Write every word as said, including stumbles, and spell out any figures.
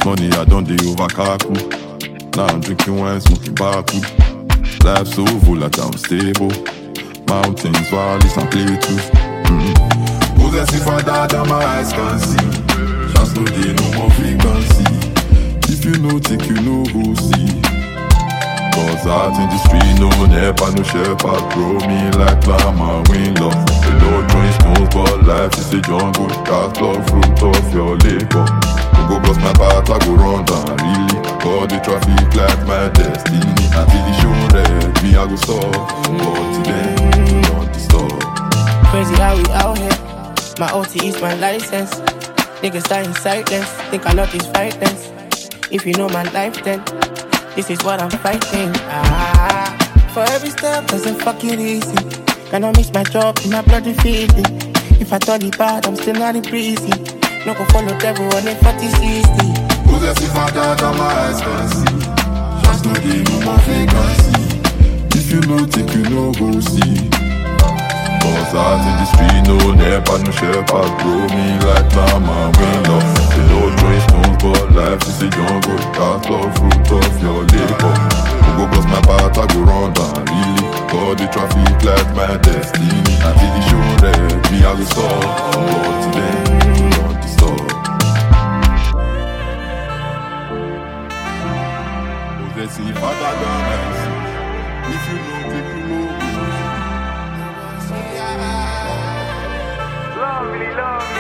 money I done the over kaku. Now I'm drinking wine, smoking baku. Life so volatile, unstable. Mountains, valleys, and plateaus. Mm-hmm. Possessive for that, and my eyes can see. Just no day, no more vacancy. If you know, take you know who see. Cause out in the street, no never, no shepherd. Grow me like llama, win love. The Lord throwing stones, but life is a jungle. Cast love, fruit of your labor. Go bust my path, I go run down, really. God the traffic like my destiny. Until the show red, me I go stop. But today, don't stop. Crazy how we out here. My O T is my license. Niggas die in silence. Think I know this violence. If you know my life, then this is what I'm fighting. Ah, for every step, doesn't fucking easy. Cannot miss my job in my bloody feeling. If I turn it bad, I'm still not in prison. No go follow devil on a forty sixty. Possessive for that, and my eyes can see. Just no day, no more vacancy. If you know, take you know, go see. Cause out in the street, no never, no shepherd. Grow me like llama, win love. The Lord throwing stones, but life is a jungle. Cast love, fruit of your labor. Go bust my path, I go run down, really. God the traffic like my destiny. Until the show red, me I go stop. But today, don't stop. Possessive father than I see. If you know, take you know. Love me, love me.